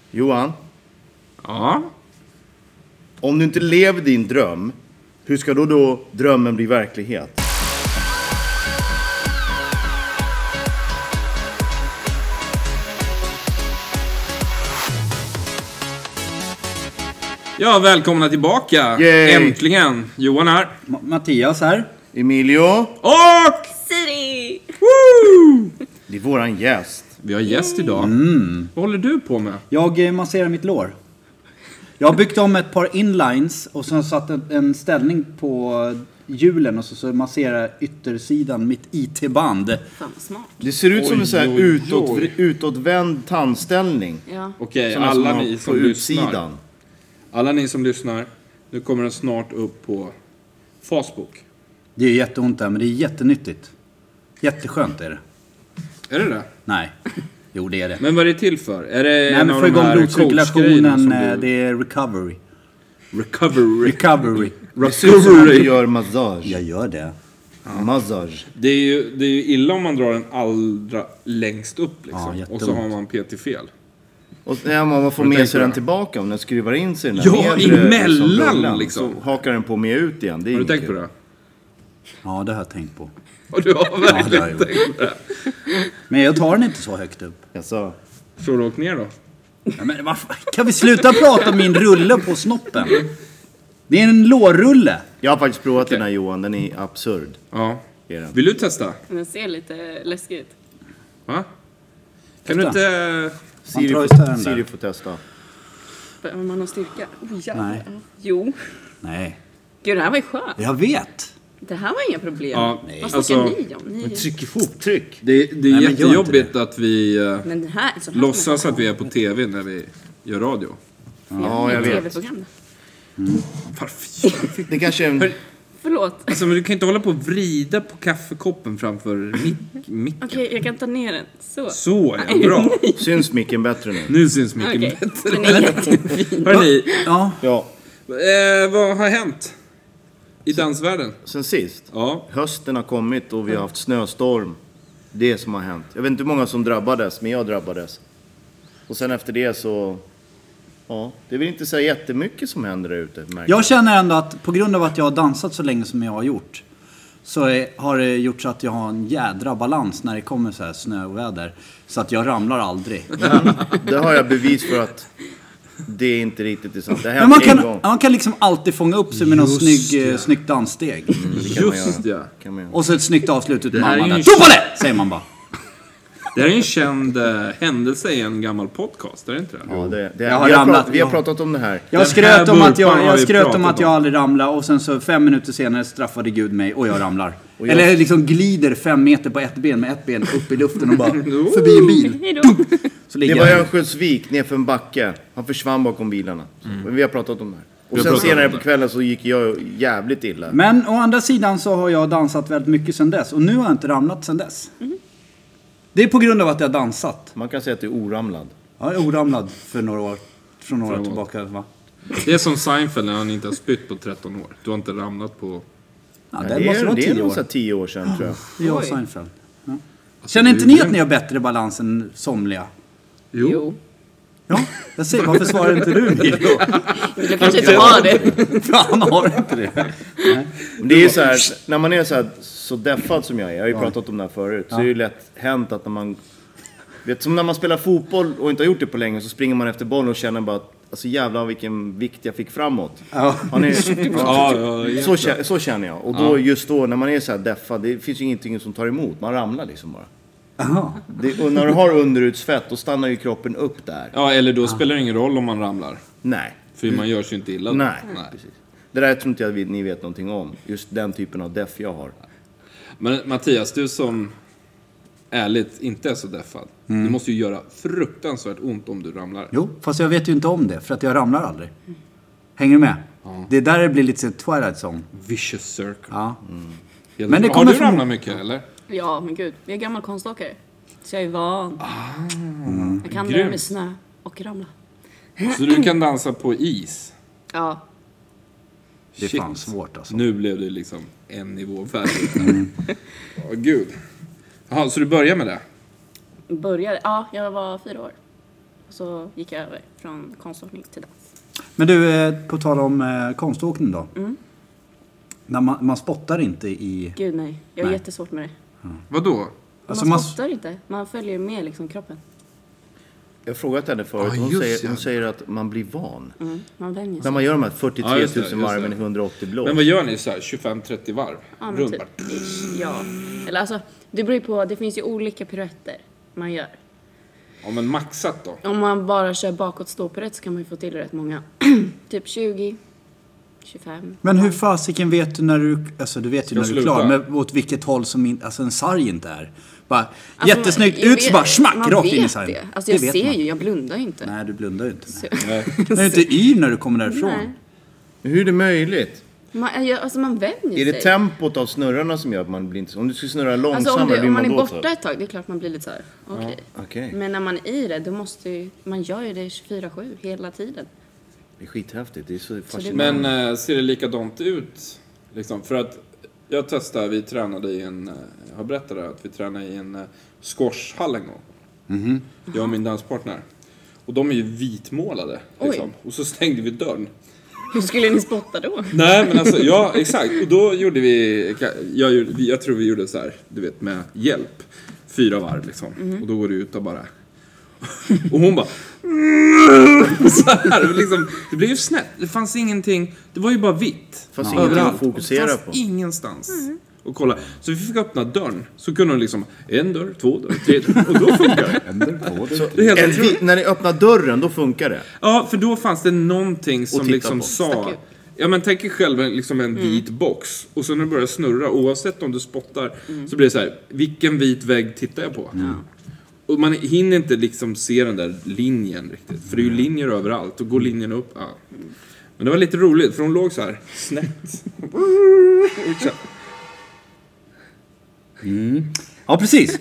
Johan? Ja? Om du inte lever din dröm, hur ska då drömmen bli verklighet? Ja, välkomna tillbaka. Yay. Äntligen. Johan här. Mattias här. Emilio? Och... Siri! Woo! Det är våran gäst. Vi har gäst idag. Vad håller du på med? Jag masserar mitt lår. Jag har byggt om ett par inlines och så satt en ställning på hjulen och så masserar jag yttersidan mitt IT-band. Fan vad smart. Det ser ut som en sån här oj. utåtvänd tandställning. Ja. Okej, Såna alla som ni har som på lyssnar. utsidan. Alla ni som lyssnar. Nu kommer den snart upp på Facebook. Det är jätteont där, men det är jättenyttigt. Jätteskönt är det. Är det det? Nej, jo det är det. Men vad är det till för? Är det Nej, en men av få de igång här blodcirkulationen, coachgrejerna som det är recovery. Recovery. Recovery. Det ser ut som att du gör massage. Jag gör det. Massage. Det är ju illa om man drar den allra längst upp liksom. Ja, Och jätteont. så har man PT-fel. Och man får Har du med tänkt sig på den det? tillbaka om den skruvar in sig i den Ja, nedre, emellan, bullen, liksom. Så hakar den på med ut igen. Det är Har du inget tänkt på kul. det? Ja, det har jag tänkt på. Och du har Ja, det har verkligen jag tänkt på det. Men jag tar den inte så högt upp. Jaså? Så har du åkt ner då? Ja, men varför? Kan vi sluta prata om min rulle på snoppen? Det är en lårrulle. Jag har faktiskt provat den här, Johan. Den är absurd. Ja. Är den. Vill du testa? Den ser lite läskig ut. Va? Kan du Testa. inte... Siri drar isär den får, där. Siri får testa. Men man har styrka. Oh, jävlar. Nej. Jo. Nej, Gud, det här var ju skönt. jag vet. Det här var inga problem. Ja, Vad alltså- snackar ni om? Ni... Tryck i fottryck. Det är men gör inte jättejobbigt att vi Men det här, så här låtsas att vi är på TV när vi gör radio. Ja, jag vet. TV-program. Varför? Det kanske är en... Förlåt. Alltså, men du kan inte hålla på och vrida på kaffekoppen framför micken. Okej, jag kan ta ner den. Så. Så, ja, bra. Syns micken bättre nu? Nu syns micken Okej, bättre. den är jättefin. Hörrni, Ja, Ja. vad har hänt i dansvärlden? Sen sist. Ja, Hösten har kommit och vi har haft snöstorm. Det som har hänt. Jag vet inte hur många som drabbades, men jag drabbades. Och sen efter det så... Ja, det är väl inte så jättemycket som händer där ute. märker jag känner ändå att på grund av att jag har dansat så länge som jag har gjort så har det gjort så att jag har en jädra balans när det kommer så här snöväder. Så att jag ramlar aldrig. Det har jag bevis för att det är inte riktigt är sant. Det har Men hänt en gång. man kan liksom alltid fånga upp sig med någon snyggt danssteg. Det kan man just göra. ja. Kan man göra. Och så ett snyggt avslut ut Det här är mamma ju där. en- Tupale! Säger man bara. Det här är en känd händelse i en gammal podcast, är det inte det? Ja, Jag har vi, har ramlat. vi har pratat om det här. Jag Den skröt här om att burpan har jag vi skröt pratat om att jag om. aldrig ramlar och sen så 5 minuter senare straffade Gud mig och jag ramlar. Och jag- Eller liksom glider 5 meter på ett ben med ett ben upp i luften och bara förbi en bil. Hej då. Så Det ligger var jag. Örnsköldsvik nerför en backe. Han försvann bakom bilarna. Vi har pratat om det här. Och har sen pratat senare om på det. kvällen så gick jag jävligt illa. Men å andra sidan så har jag dansat väldigt mycket sedan dess. Och nu har jag inte ramlat sedan dess. Det är på grund av att jag har dansat. Man kan säga att det är oramlad. Jag är oramlad för några år. Från några år tillbaka va? Det är som Seinfeld när han inte har spytt på 13 år. Du har inte ramlat på... Ja, Det det måste vara är 10 nog år. så här 10 år sedan tror jag. Jag och Oj. Seinfeld. Ja. Känner inte ni att ni har bättre balans än somliga? Jo. Ja, jag säger, varför svarar inte du Milo? Du kanske inte har det. Han har inte det. Men det är så här, när man är så deffad som jag har ju pratat om det här förut, så är det ju lätt hänt att när man... Vet, som när man spelar fotboll och inte har gjort det på länge så springer man efter bollen och känner bara att alltså jävlar vilken vikt jag fick framåt. Ja. Har ni, Ja, så känner jag. Och då, just då när man är så här deffad, det finns ju ingenting som tar emot. Man ramlar liksom bara. Aha. Och när du har underutsfett då stannar ju kroppen upp där. Ja, eller då spelar det ingen roll om man ramlar. Nej. För man gör sig inte illa då. Nej. Precis. Det där tror inte jag ni vet någonting om. Just den typen av deff jag har. Men Mattias, du som ärligt inte är så deffad. Det måste ju göra fruktansvärt ont om du ramlar. Jo, fast jag vet ju inte om det, för att jag ramlar aldrig. Hänger du med? Det är där det blir lite så Twilight Zone. Vicious circle. Ja. Helt Men det bra. kommer Har du från- ramlat mycket, eller? Ja, men gud. Jag är gammal konståkare. Så jag är van. Jag kan det grymt. med snö och ramla. Så du kan dansa på is? Ja. Det är Shit. fan svårt alltså. Nu blev det liksom en nivå färdig. Åh, gud. Jaha, så du börjar med det? Började, ja, jag var 4 år. Så gick jag över från konståkning till dans. Men du, på tal om konståkning då. När man spottar inte i... Gud nej, jag har Nej. jättesvårt med det. Vadå? Alltså, Man spottar inte, man följer med liksom kroppen. Jag har frågat henne förut. Hon säger att man blir van. Man vänjer När sig. man gör de här 43 Ja, just det, 000 just varven i det. 180 blås. Men vad gör ni så här 25-30 varv? Ja, men Runt typ. bara. Ja. Eller alltså, det beror ju på, det finns ju olika piruetter man gör. Ja, men maxat då? Om man bara kör bakåt ståpiruett så kan man ju få till rätt många. Typ 20, 25. Men hur fasiken vet du när du... Alltså du vet ju Ska när du är sluta? klar. Men åt vilket håll som alltså en sarg inte är. Bara Alltså, jättesnyggt jag ut så vet- bara smack man rakt in i vet sargen. det. Alltså jag vet ser man. ju, jag blundar ju inte. Nej, du blundar ju inte. Så, Nej. Men är inte yr när du kommer därifrån. nej. Hur är det möjligt? Alltså man vänjer Är det sig. tempot av snurrarna som gör att man blir inte... Om du skulle snurra långsammare Alltså blir om man är då borta ett tag, det är klart man blir lite så här. Okej. Okej. Men när man är i det, då måste ju, man gör ju det 24/7 hela tiden. Det är skithäftigt. Det är så fascinerande. Men ser det likadant ut? Liksom, för att jag testade, vi tränade i en... Jag har berättat det, att vi tränade i en squashhall en gång. Jag och min danspartner. Och de är ju vitmålade. Liksom. Och så stängde vi dörren. Hur skulle ni spotta då? Nej, men alltså, ja, exakt. Och då gjorde vi... Jag tror vi gjorde så här, du vet, med hjälp. 4 varv liksom. Och då går det ut och bara... Och hon bara... Så här, liksom, det blev ju snett. Det fanns ingenting... Det var ju bara vitt. Fanns ingenting Överallt. att fokusera Det fanns på. ingenstans. Och kolla. Så vi fick öppna dörren. Så kunde hon liksom... 1 dörr, 2 dörr, 3 dörr. Och då funkar det. Det är helt otroligt. När ni öppnar dörren, då funkar det. Ja, för då fanns det någonting som titta liksom på. sa... Stack ut. Ja, men tänk er själv liksom en vit box. Och så när du börjar snurra, oavsett om du spottar, så blir det så här, vilken vit vägg tittar jag på? Och man hinner inte liksom se den där linjen riktigt. För det är ju linjer överallt. Och går linjen upp, ja. Men det var lite roligt, för hon låg så här, snett. Ja, precis.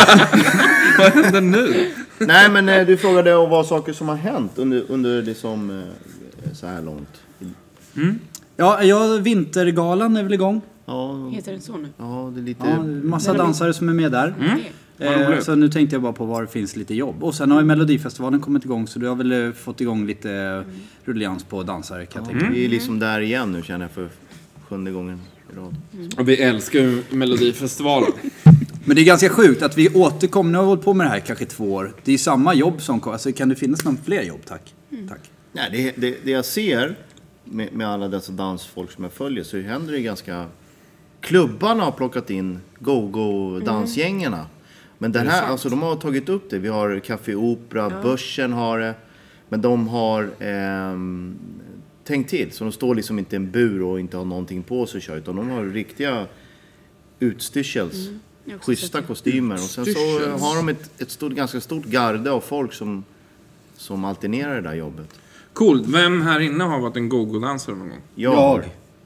Vad händer nu? Nej, men du frågade om vad saker som har hänt under liksom så här långt. Ja, Vintergalan är väl igång. Ja, Heter det så nu? ja, det är lite... Ja, massa dansare som är med där. Vad roligt. Så nu tänkte jag bara på var det finns lite jobb. Och sen har ju Melodifestivalen kommit igång, så du har väl fått igång lite rullians på dansare, kan jag tänka. Vi är liksom där igen nu, känner jag, för 7:e gången i rad. Och vi älskar ju Melodifestivalen. Men det är ganska sjukt att vi återkommer, nu har vi hållit på med det här kanske 2 år. Det är samma jobb som, alltså kan det finnas någon fler jobb, tack? Tack. Nej, det jag ser med alla dessa dansfolk som jag följer, så händer det ganska... Klubbarna har plockat in go-go-dansgängerna. Men det här, alltså de har tagit upp det. Vi har Café Opera, Börsen har det. Men de har tänkt till. Så de står liksom inte i en bur och inte har någonting på sig att köra. Utan de har riktiga utstyrsels. Jag har också Schyssta sett det. kostymer. Och sen så Utstyrsels. har de ett ganska stort garde av folk som alternerar det där jobbet. Coolt. Vem här inne har varit en go-go-dansare någon gång? Jag.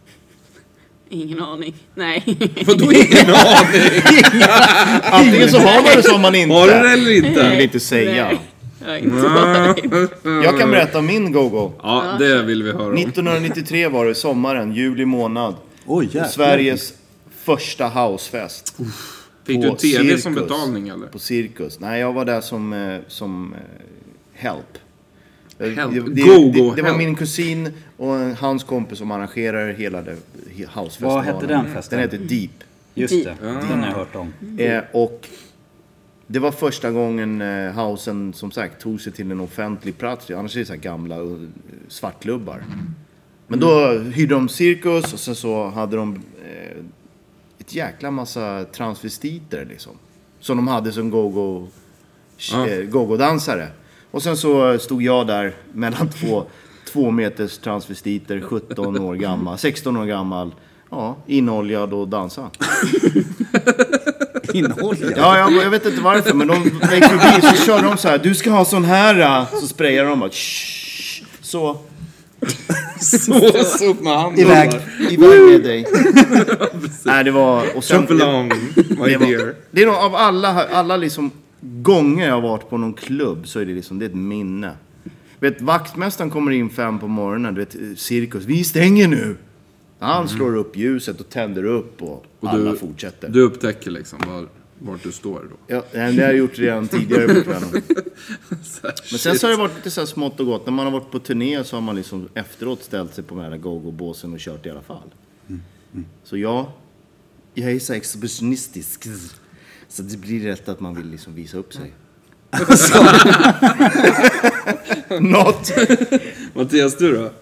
Ingen aning. Nej. Vadå ingen aning? Antingen så har man det som man inte. Har du det eller inte? Jag vill inte säga. Nej. Jag har inte varit. Jag kan berätta om min go-go. Ja, det vill vi höra om. 1993 var det sommaren, juli månad. Oj, jäklar. Sveriges första housefest. Fick du på TV som Cirkus. betalning eller? På Cirkus. Nej, jag var där som help. Help. Det var help. min kusin och hans kompis som arrangerar hela housefestivalen. Vad hette den festen? Den heter Deep. Just det, den har jag hört om. Och det var första gången housen, som sagt, tog sig till en offentlig plats. Annars är det så här gamla svartklubbar. Men då hyrde de Cirkus och sen så hade de ett jäkla massa transvestiter liksom. Som de hade som go-go-dansare. Och sen så stod jag där mellan 2 meters transvestiter, 17 år gammal, 16 år gammal. Ja, inoljad och dansa. Innehåll, Ja, jag vet inte varför, men de gick förbi så körde de så här: du ska ha sån här, så sprayade de bara, shh, så Så upp med handen. iväg med dig. Nej, det var, och sen, Jump along, my det var, dear. det är nog av alla liksom gånger jag har varit på någon klubb, så är det liksom, det är ett minne. Vet, vaktmästaren kommer in 5 på morgonen, du vet, Cirkus, vi stänger nu. Han slår upp ljuset och tänder upp och alla fortsätter. Du upptäcker liksom vart du står då. Ja, det har jag gjort redan tidigare på kvällen. Men sen så har det varit lite så här smått och gott. När man har varit på turné så har man liksom efteråt ställt sig på den här go-go-båsen och kört i alla fall. Så jag är så exhibitionistisk. Så det blir rätt att man vill liksom visa upp sig. Något. Mattias, du då?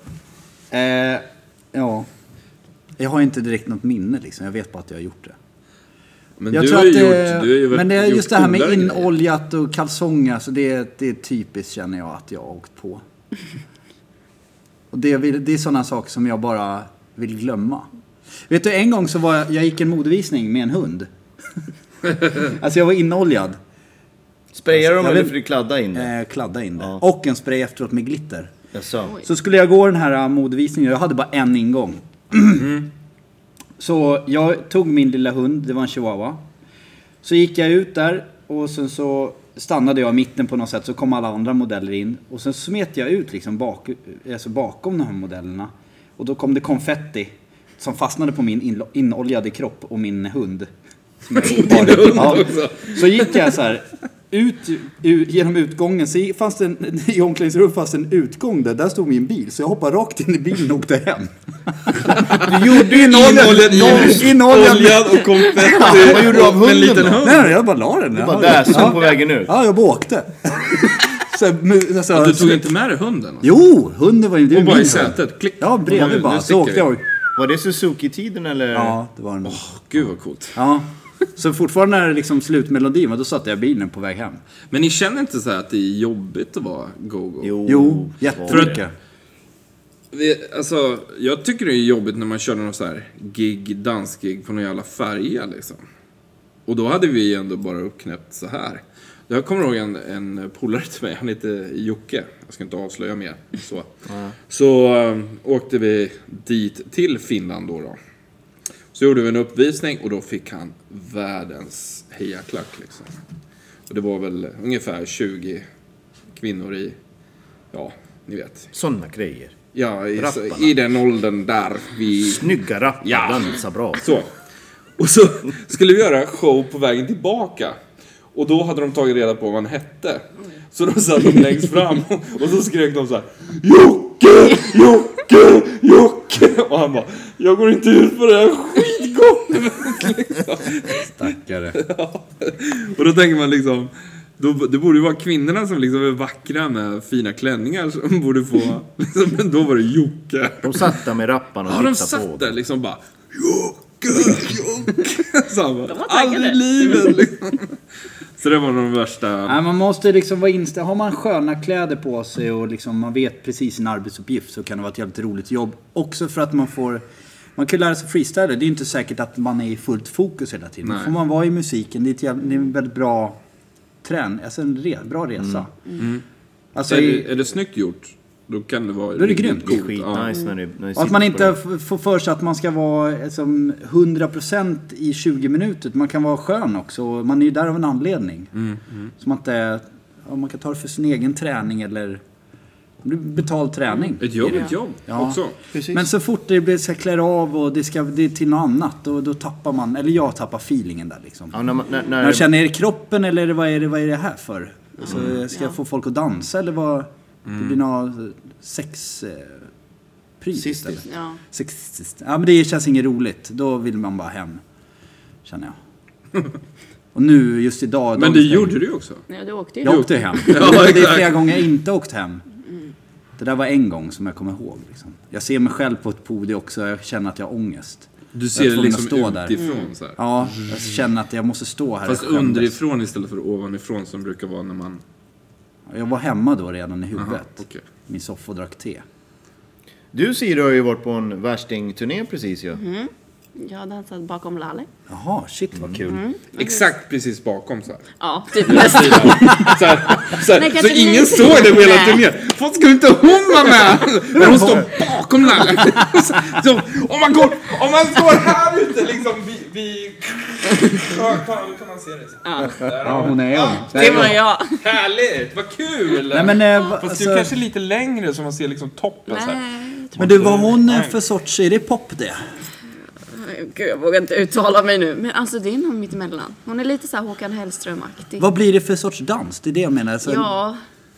Ja. Jag har inte direkt något minne liksom. Jag vet bara att jag har gjort det. Men Jag du tror har att ju det, gjort, du har ju men det är gjort just det här med coolare grejer. inoljat och kalsonger, så det är typiskt, känner jag att jag har åkt på. Och det är sådana saker som jag bara vill glömma. Vet du, en gång så var jag gick en modevisning med en hund. Alltså jag var inoljad. Sprayar de Jag eller vet- för att kladda in det? Kladda in det. Ja. Och en spray efteråt med glitter. Jaså. Så skulle jag gå den här modevisningen, jag hade bara en ingång. Så jag tog min lilla hund, det var en chihuahua. Så gick jag ut där och sen så stannade jag i mitten på något sätt, så kom alla andra modeller in. Och sen smet jag ut liksom bakom de här modellerna. Och då kom det konfetti som fastnade på min inoljade kropp och min hund. Ja. Så gick jag så här ut genom utgången, så fanns det i omklädningsrum fanns en utgång där stod min bil, så jag hoppade rakt in i bilen och åkte hem. Du gjorde Inoljad och konfetti. Vad gjorde du av och en hunden liten då? hund? Nej, jag bara la den. Du bara där, så på vägen ut. Ja, jag bara åkte. Du tog inte med dig hunden? Alltså. Jo, hunden var ju... Och bara i sätet, klick. Ja, bredvid Nu bara. sticker Så åkte jag. Var det Suzuki-tiden eller? Ja, det var en... Gud vad coolt. Ja. Så fortfarande när det liksom slutmelodin var, då satt jag i bilen på väg hem. Men ni känner inte så här att det är jobbigt att vara go-go? Jo, jättemycket. Alltså, jag tycker det är jobbigt när man kör någon så här dansgig på någon jävla färja liksom. Och då hade vi ändå bara uppknäppt så här. Jag kommer ihåg en polare till mig, han heter Jocke. Jag ska inte avslöja mer. Så åkte vi dit till Finland då. Så gjorde vi en uppvisning och då fick han världens hejaklack liksom. Och det var väl ungefär 20 kvinnor i, ja, ni vet. Sådana grejer. Ja, Rapparna. i den åldern där vi... Snygga rappar, Ja. dansar bra. Så. Och så skulle vi göra show på vägen tillbaka. Och då hade de tagit reda på vad han hette. Så då satt de längst fram och så skrek de så här: Jocke, Jocke, Jocke. Och han bara: jag går inte ut på det här skitgolvet. Liksom. Stackare. Ja. Och då tänker man liksom, det borde ju vara kvinnorna som liksom är vackra med fina klänningar som borde få, liksom, men då var det Jocke. De satt där med rapparna och Ja, de tittade på satt där dem. liksom bara: Jocke, Jocke. Så han bara, De var taggade. aldrig i livet liksom. Så det var de värsta. Nej, man måste liksom vara inställd. Har man sköna kläder på sig och liksom man vet precis sin arbetsuppgift, så kan det vara ett jävligt roligt jobb. Också för att man kan lära sig freestyla. Det är inte säkert att man är i fullt fokus hela tiden. Nej. Får man vara i musiken, det är en väldigt bra alltså bra resa. Alltså, Är det snyggt gjort, då kan det vara Då är det grymt. Det är coolt. skitnice när det och att sitter man på inte det. får för sig att man ska vara som 100% i 20 minuter. Man kan vara skön också. Man är ju där av en anledning. Så man inte... Man kan ta det för sin egen träning eller betald träning. Ett jobb Ja. också. Precis. Men så fort det blir så klär av och det är till något annat, då tappar man, eller jag tappar feelingen där liksom. Ja, när När jag känner, är det kroppen eller vad är det här för? Så ska jag få folk att dansa eller vad? Det blir något sexpris Sistigt. istället. Ja. Sexist. Ja, men det känns inget roligt. Då vill man bara hem, känner jag. Och nu, just idag... Men det gjorde du ju också. Ja, du åkte ju. Jag åkte hem. Ja, Det är exakt. flera gånger jag inte åkt hem. Det där var en gång som jag kommer ihåg. Liksom. Jag ser mig själv på ett podium också. Jag känner att jag har ångest. Du Jag ser är det tvungen att liksom stå där. utifrån så här. Ja, jag känner att jag måste stå här. Fast Jag skämdes. underifrån istället för ovanifrån som brukar vara när man... Jag var hemma då redan i huvudet. Aha, okej. Min soffa och drack te. Du, Siri, har ju varit på en värstingturné precis ju. Jag har dansat bakom Lalle. Jaha, shit vad kul. Exakt precis bakom så här. Ja, typ nästan. Så, här, Nej, så kanske ingen lite. såg det på hela Nej. turnén. Folk skulle inte hon vara med. Men hon står bakom Lalle. Så, om man står här ute liksom vid kan man se det. Ja, hon är hon. Det var jag. Härligt, vad kul. Nej, men, Fast alltså, det är kanske lite längre så man ser liksom toppen så här. Nej, men du, var hon för sorts... Är det pop det? Gud, jag vågar inte uttala mig nu. Men alltså det är nog mitt emellan. Hon är lite så här Håkan Hellström-aktig. Vad blir det för sorts dans? Det är det jag menar. Alltså, Ja.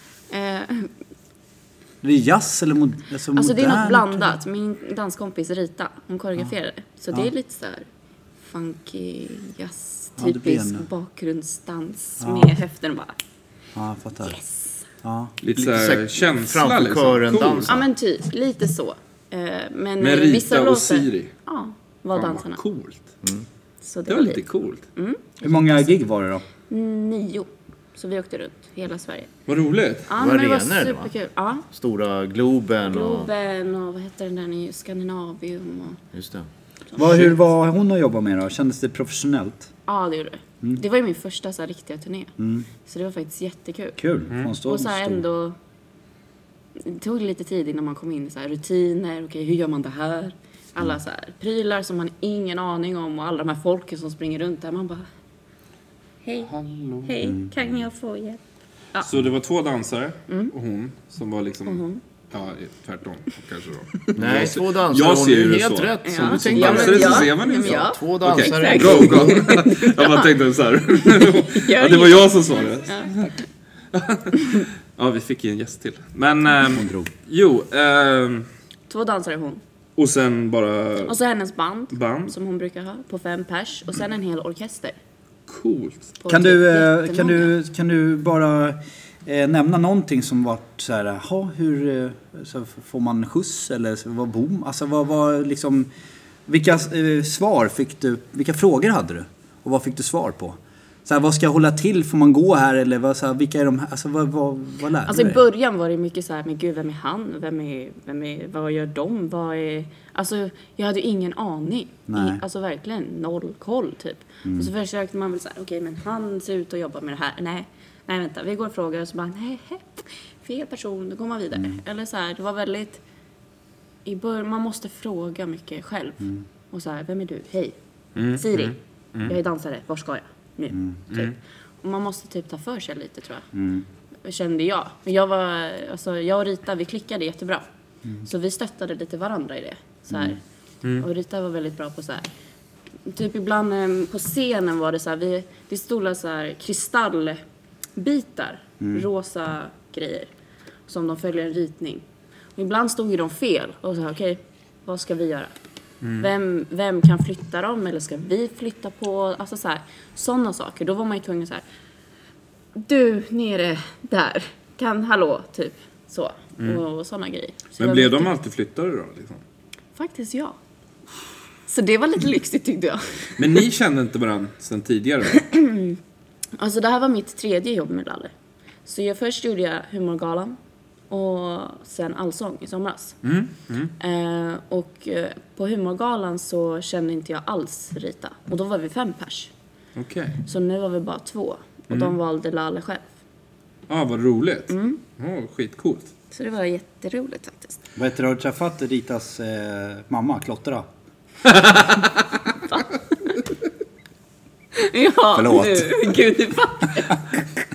Det är jazz eller Alltså det är något blandat. Min danskompis Rita, hon koreograferade. Så det är lite så här funky, jazz, Ja, det blir typisk en- bakgrundsdans med häften bara. Ja, jag fattar. Yes. Ja. Lite såhär känsla framför liksom. kören Cool. dans. Ja men typ, lite så. Men Med vissa Rita och låtar... Siri. Ja, var Fan, dansarna. vad coolt. Så Det var lite coolt. Hur många gig var det då? 9. Så vi åkte runt hela Sverige. Vad roligt. Ja, Var men det var arenor det, va? superkul. Ja, Stora Globen och... Globen och vad heter den där nu? Skandinavium och... Just det. Hur var hon att jobba med då? Kändes det professionellt? Ja, det gjorde det. Det var ju min första så här, riktiga turné. Så det var faktiskt jättekul. Kul. Från Och så här ändå... Det tog lite tid innan man kom in i så här rutiner. Okej, hur gör man det här? Alla så här prylar som man ingen aning om. Och alla de här folken som springer runt där. Man bara... Hej, hej, kan jag få hjälp? Så det var 2 dansare och hon som var liksom... Ja, tvärtom kanske då. Nej, 2 dansare. Jag Hon ser är ju det helt så. rätt. Ja. Som du Som tänkte. dansare så ser man ju så. Ja. 2 dansare. Exakt. Go, go. Jag bara tänkte så här. Ja, det var jag som sa det. Ja, vi fick ju en gäst till. Men, jo. 2 dansare hon. Och sen bara Och så hennes band. band. Som hon brukar ha. På 5 pers. Och sen en hel orkester. Coolt. På Kan typ du, jättemånga. kan du bara nämna någonting som varit så här, hur så får man skjuts eller så, vad bom? Alltså vad liksom, vilka svar fick du, vilka frågor hade du? Och vad fick du svar på? Så här, vad ska jag hålla till? Får man gå här? Eller vad, så här, vilka är de här? Alltså vad lärde Alltså du i dig? början var det mycket så här, men gud, vem är han? Vad gör de? Alltså jag hade ju ingen aning. Nej. Alltså verkligen noll koll typ. Och så försökte man väl så här, okej, men han ser ut att jobba med det här. Nej vänta, vi går och frågar och så bara, nej, fel person, då går man vidare. Eller så här, det var väldigt, i början, man måste fråga mycket själv. Och så här, vem är du? Hej, Siri, jag är dansare, var ska jag? Nu, typ. Och man måste typ ta för sig lite, tror jag. Kände jag. Men jag och Rita, vi klickade jättebra. Så vi stöttade lite varandra i det. Så här. Och Rita var väldigt bra på så här. Typ ibland på scenen var det så här, det stod så här kristallbitar, rosa grejer, som de följer en ritning. Och ibland stod ju de fel och så här, okej, vad ska vi göra? Vem kan flytta dem, eller ska vi flytta på? Alltså så här, sådana saker. Då var man ju tvungen så här, du nere där, hallå, typ så. Och sådana grejer. Så Men det blev var de mycket- alltid flyttade då? Liksom? Faktiskt ja. Så det var lite lyxigt tyckte jag. Men ni kände inte varandra sedan tidigare? Alltså det här var mitt 3:e jobb med Lalle. Så först gjorde jag Humorgalan och sen Allsång i somras. Och på Humorgalan så kände inte jag alls Rita. Och då var vi 5 pers. Okej. Så nu var vi bara 2. Och de valde Lalle själv. Ja, vad roligt. Skitcoolt. Så det var jätteroligt faktiskt. Vad heter det, har du träffat Ritas mamma, Klottra? Ja, Förlåt. nu. Gud, det fattar jag.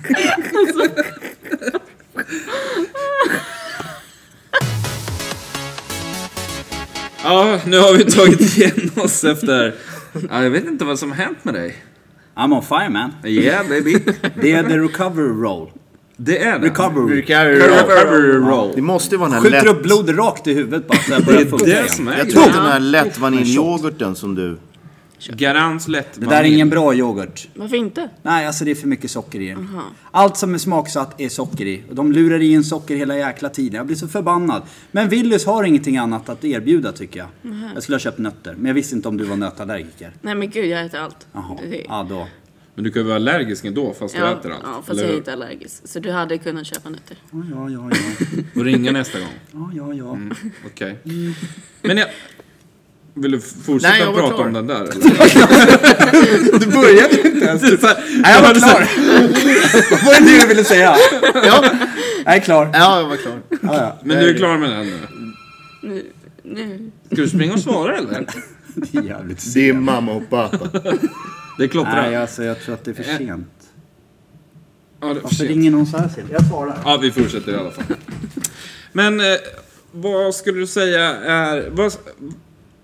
Ja, nu har vi tagit igen oss efter... Ja, jag vet inte vad som har hänt med dig. I'm on fire, man. Yeah, baby. Det är the recovery roll. Det är det. Recovery. Recovery roll. Det måste ju vara den här Skjuter lätt... upp blod rakt i huvudet bara så jag Det börjar är funka det igen. som är Jag tror att grejen. den här lätt vaniljyoghurten som du... Garants lätt. Det där är ingen bra yoghurt. Varför inte? Nej, alltså det är för mycket socker i den. Allt som är smaksatt är socker i. Och de lurar i en socker hela jäkla tiden. Jag blir så förbannad. Men Willys har ingenting annat att erbjuda tycker jag. Jag skulle ha köpt nötter. Men jag visste inte om du var nötallergiker. Nej men gud, jag äter allt. Jaha, Det- ja då. Men du kan ju vara allergisk ändå fast du äter allt. Ja, fast eller jag är hur? inte allergisk. Så du hade kunnat köpa nötter. Ja. Och ringa nästa gång. Ja. Okej. Men jag... Vill du fortsätta Nej, jag var prata klar. om den där? Eller? Du började inte ens. Nej, jag var klar. Vad var det du ville säga? Ja, Jag är klar. ja jag var klar. Ja. Men du är klar med den nu? Nu. Ska du springa och svara eller? Det är jävligt Det är mamma och pappa. Det är klottrat. Nej, alltså jag tror att det är för sent. Ja, det är för Varför sent. ringer någon så här sent? Jag svarar. Ja, vi fortsätter i alla fall. Men vad skulle du säga är...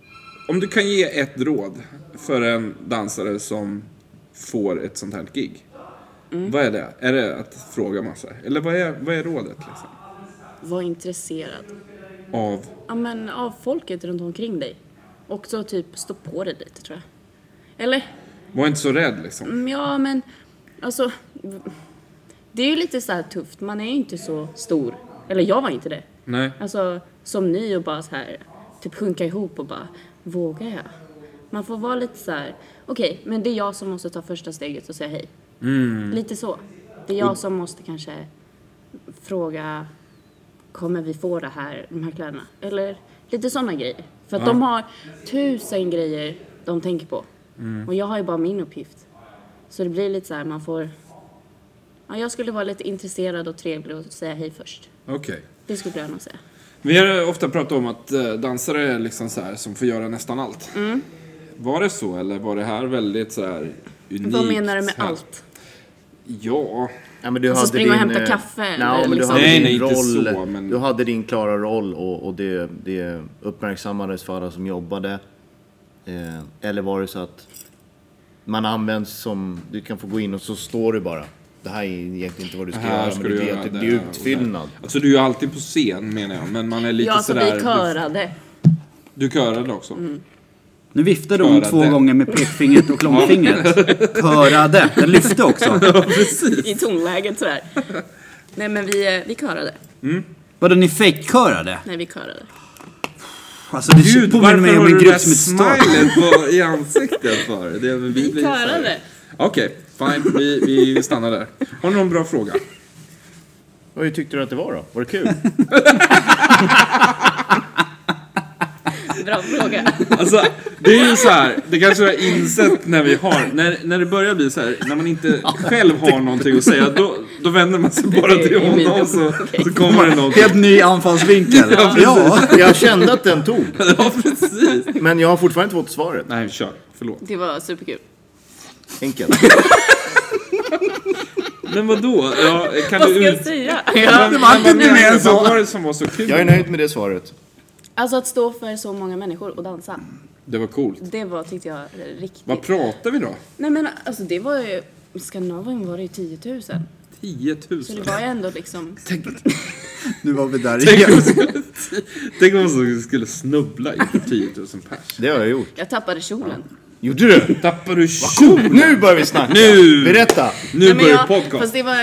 Om du kan ge ett råd för en dansare som får ett sånt här gig. Vad är det? Är det att fråga massa? Eller vad är rådet liksom? Var intresserad. Av? Ja, men av folket runt omkring dig. Och så typ stå på dig lite, tror jag. Eller? Var inte så rädd liksom. Ja, men alltså... Det är ju lite så här tufft. Man är ju inte så stor. Eller jag var inte det. Nej. Alltså, som ny och bara så här... Typ sjunka ihop och bara... Vågar jag? Man får vara lite så här... Okej, men det är jag som måste ta första steget och säga hej. Lite så. Det är jag som måste kanske fråga... Kommer vi få de här kläderna? Eller lite sådana grejer. För att de har 1000 grejer de tänker på. Och jag har ju bara min uppgift. Så det blir lite så här, man får... Ja, jag skulle vara lite intresserad och trevlig och säga hej först. Okej. Det skulle jag nog säga. Vi har ofta pratat om att dansare är liksom så här som får göra nästan allt. Var det så eller var det här väldigt så här unikt? Vad menar du med här? allt? Ja. Ja, men du Alltså hade springa och hämta kaffe, Nej, eller men du liksom- hade Nej, din inte roll. så, men- Du hade din klara roll och det uppmärksammades för alla som jobbade. Eller var det så att man används som... Du kan få gå in och så står du bara. Det här är egentligen inte vad du ska Här göra, ska men du det göra är det det är och utfyllnad. Alltså du är ju alltid på scen menar jag. Men man är lite Ja, så sådär... vi körade. Du körade också. Nu viftade hon Körade. 2 gånger med pekfingret och långfingret. Körade. Den lyfte också. I tonläget sådär. Nej, men vi körade. Vadå, ni fake-körade? Nej, vi körade. Alltså det Gud, påminner varför mig har om en du det där grupp som ett start. smilet i ansiktet för? Det, vi Vi blir så här- körade. Okej, fine. Vi stannar där. Har du någon bra fråga? Vad tyckte du att det var då? Var det kul? Bra fråga. Alltså, det är ju så här. Det kanske jag har insett när vi har... När det börjar bli så här, när man inte själv har någonting att säga, då vänder man sig bara till honom så kommer det något. Helt ny anfallsvinkel. Ja. Jag kände att den tog. Ja, precis. Men jag har fortfarande inte fått svaret. Nej, kör. Förlåt. Det var superkul. Enkelt. Men vadå? Ja, kan Vad du ska jag ut... säga? Det var inte mer än så. Vad var det som var så kul? Jag är nöjd med det svaret. Alltså att stå för så många människor och dansa. Det var coolt. Det var, tyckte jag, riktigt. Vad pratar vi då? Nej, men alltså det var ju... I Skandinavien var det ju 10 000. 10 000. Så det var ju ändå liksom... Nu var vi där igen. Tänk om man skulle snubbla inför 10 000 pers. Det har jag gjort. Jag tappade kjolen. Gjorde du? Tappar du kjolen? Nu börjar vi snacka. Nu! Berätta. Nu Nej, men börjar jag, podcast. Fast det var...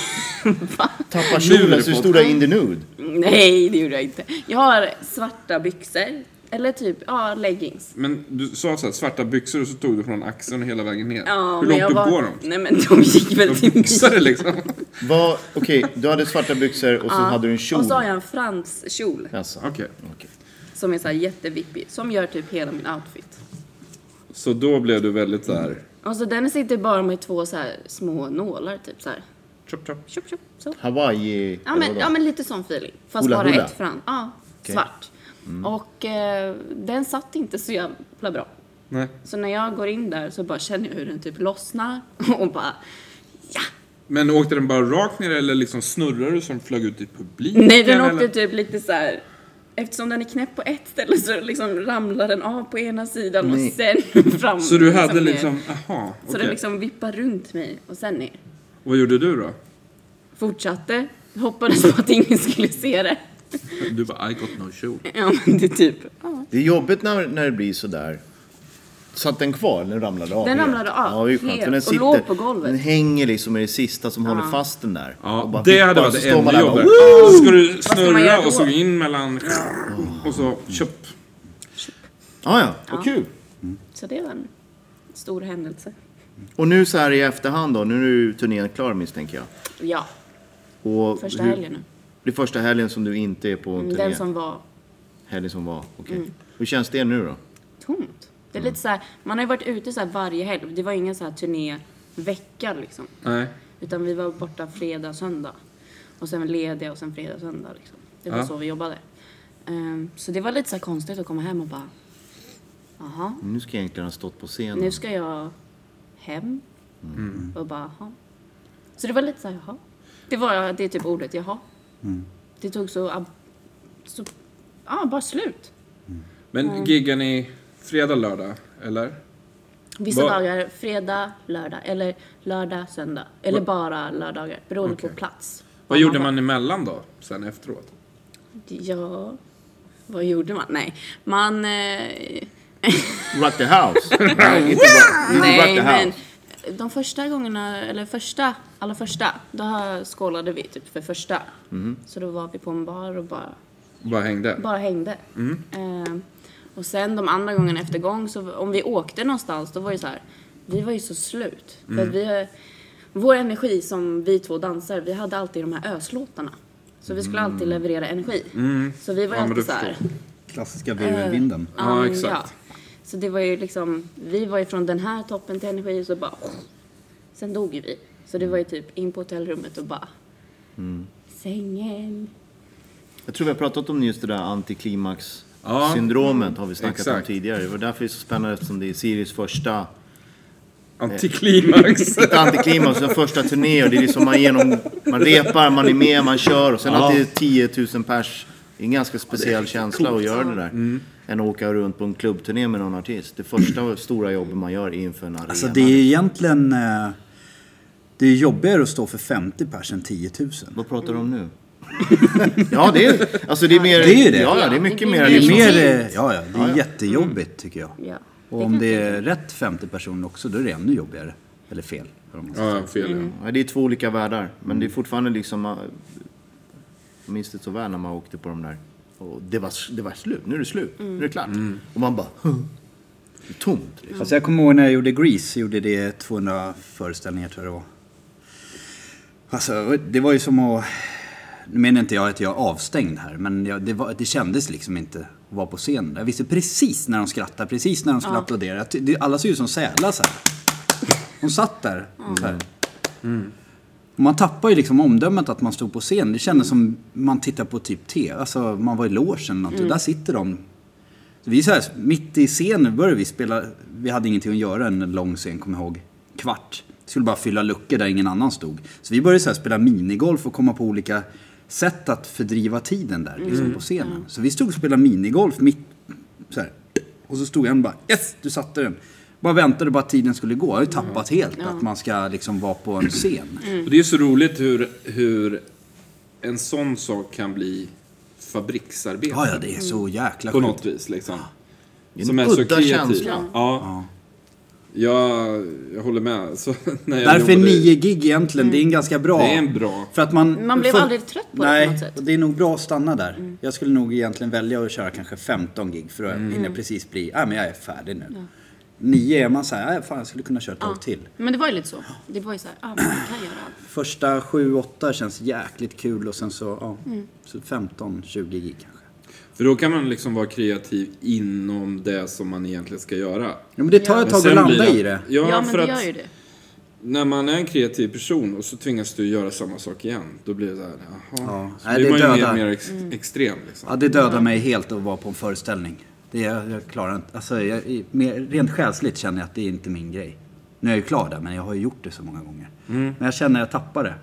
Tappa Nu är kjolen det så du stod där in the nude. Nej, det gjorde jag inte. Jag har svarta byxor. Eller typ, leggings. Men du sa så här, svarta byxor och så tog du från axeln och hela vägen ner. Ja, Hur men långt jag upp går de? Nej, men de gick väl till Byxare liksom. Okej, du hade svarta byxor och så hade du en kjol. Och så har jag en franskjol Alltså. Okej. som är så här jättevippig. Som gör typ hela min outfit. Så då blev du väldigt så här... Och så den sitter bara med 2 så här små nålar typ så här. Chop, chop. Tjup, tjup, så. Hawaii. Ja, men lite sån feeling. Fast Hula bara hula. ett fram. Ja, svart. Och den satt inte så jävla bra. Nej. Så när jag går in där så bara känner jag hur den typ lossnar. Och bara, ja! Men åkte den bara rakt ner eller liksom snurrade du som flög ut i publiken? Nej, den åkte eller? typ lite så här. Eftersom den är knäpp på ett ställe så liksom ramlar den av på ena sidan och sen fram. Så du hade ner. liksom... Aha, Så okej. den liksom vippar runt mig och sen ner. Vad gjorde du då? Fortsatte. Hoppades på att ingen skulle se det. Du bara, I got no shoe. Ja, men det är typ... Ja. Det är jobbigt när det blir så där. Satt den kvar? Den ramlade av? Den helt? ramlade av, Ja, det är skönt. helt. För den Och låg på golvet. Den hänger liksom med det sista som håller fast den där. Och Ja, bara det vippar, hade så varit står man ännu där och bara, jobbigare. Så ska du ska man snurra göra då? och så in mellan... Och så köp. Ja, vad kul. Så det var en stor händelse. Och nu så här i efterhand då, nu är ju turnén klar misstänker jag. Ja, Och första helgen nu. Det är första helgen som du inte är på en turné? Den som var Helgen som var, okej. Hur känns det nu då? tomt. Det är lite så här, man har ju varit ute så här varje helg. Det var ingen så här turnévecka liksom. Nej. Utan vi var borta fredag, söndag. Och sen lediga och sen fredag, söndag liksom. Det var Ja. så vi jobbade. Så det var lite så här konstigt att komma hem och bara... Aha, Nu ska jag egentligen ha stått på scenen. nu ska jag hem. Och bara, jaha. Så det var lite så här, jaha. Det är typ ordet, jaha. Det tog så... bara slut. Men giggar ni fredag, lördag, eller? Vissa Vad- dagar, fredag, lördag. Eller lördag, söndag. Eller bara lördagar. Beroende på plats. Vad gjorde man emellan då, sen efteråt? Ja, vad gjorde man? Nej, man... Rock the house. Nej, inte rock nej, the men house. de första gångerna, eller allra första, då skålade vi typ för första. Så då var vi på en bar och Vad hängde? bara hängde. Och sen de andra gångerna efter gång, så om vi åkte någonstans, då var det så här, vi var ju så slut. För att vår energi som vi två dansar, vi hade alltid de här öslåtarna. Så vi skulle alltid leverera energi. Så vi var ju Ja, men alltid du så här. Klassiska virvelvinden. Ja, exakt. Så det var ju liksom, vi var ju från den här toppen till energi och så bara, sen dog ju vi. Så det var ju typ in på hotellrummet och bara, sängen. Jag tror vi har pratat om just det där antiklimax-syndromet har vi snackat om exakt. tidigare. Det var därför det är så spännande eftersom det är Sirius första, Antiklimax. inte antiklimax, den första turné och det är liksom man repar, man är med, man kör och sen att det är 10 000 pers. Det är en ganska speciell känsla att göra det där. Än att åka runt på en klubbturné med någon artist. Det första stora jobbet man gör inför en arena. Alltså det är egentligen... Det är jobbigare att stå för 50 pers än 10 000. Vad pratar du om nu? Ja, det är, alltså det är mer... Det är ju det. Ja, det är mycket mer. Det är mer- mer... Ja, det är jättejobbigt tycker jag. Ja. Och om det är rätt 50 personer också, då är det ännu jobbigare. Eller fel. Ja, fel. Ja. Ja, det är två olika världar. Men det är fortfarande liksom... Jag minns det så väl när man åkte på de där. Och det var slut. Nu är det slut. Nu är det klart. Och man bara... Det är tomt. Liksom. Alltså jag kommer ihåg när jag gjorde Grease, gjorde det 200 föreställningar tror jag det var. Alltså det var ju som att... Nu menar inte jag att jag är avstängd här, men det kändes liksom inte att vara på scen. Jag visste precis när de skrattade, precis när de skulle applådera. Alla såg ut som sälar så här. De satt där så här. Och man tappar ju liksom omdömet att man stod på scen. Det kändes som man tittar på typ TV. Alltså man var i logen eller något. Där sitter de. Så vi så här, mitt i scenen började vi spela. Vi hade ingenting att göra en lång scen, kommer jag ihåg. Kvart. Vi skulle bara fylla luckor där ingen annan stod. Så vi började så här spela minigolf och komma på olika sätt att fördriva tiden där liksom på scenen. Så vi stod och spelade minigolf mitt så här. Och så stod jag och bara, yes, du satte den. Bara väntade bara att tiden skulle gå. Jag har ju tappat helt att man ska liksom vara på en scen. Och det är så roligt hur en sån sak kan bli fabriksarbete. Ja, det är så jäkla På sjukt. något vis liksom. en Som är så udda kreativ. känsla. Ja. Jag håller med. Så när jag Därför är jobbade- 9 gig egentligen, det är en ganska bra... Det är en bra. För att man blev aldrig trött på det nej, på något sätt. och det är nog bra att stanna där. Jag skulle nog egentligen välja att köra kanske 15 gig för att hinna precis bli, men jag är färdig nu. 9 är man så här, fan jag skulle kunna köra ett tag till. Men det var ju lite så. Det var ju så här, man kan göra allt. Första 7-8 känns jäkligt kul och sen så, så 15-20 gig kanske. För då kan man liksom vara kreativ inom det som man egentligen ska göra. Ja, men det tar ett Men tag sen att landa blir i det. Ja, Ja, men för det att gör ju det. när man är en kreativ person och så tvingas du göra samma sak igen. Då blir det så här, jaha. Så Nej, blir det man ju dödar. mer extrem liksom. Ja, det dödar mig helt att vara på en föreställning. Jag klarar inte, alltså rent själsligt känner jag att det är inte min grej. Nu är jag ju klar där, men jag har ju gjort det så många gånger. Men jag känner att jag tappar det.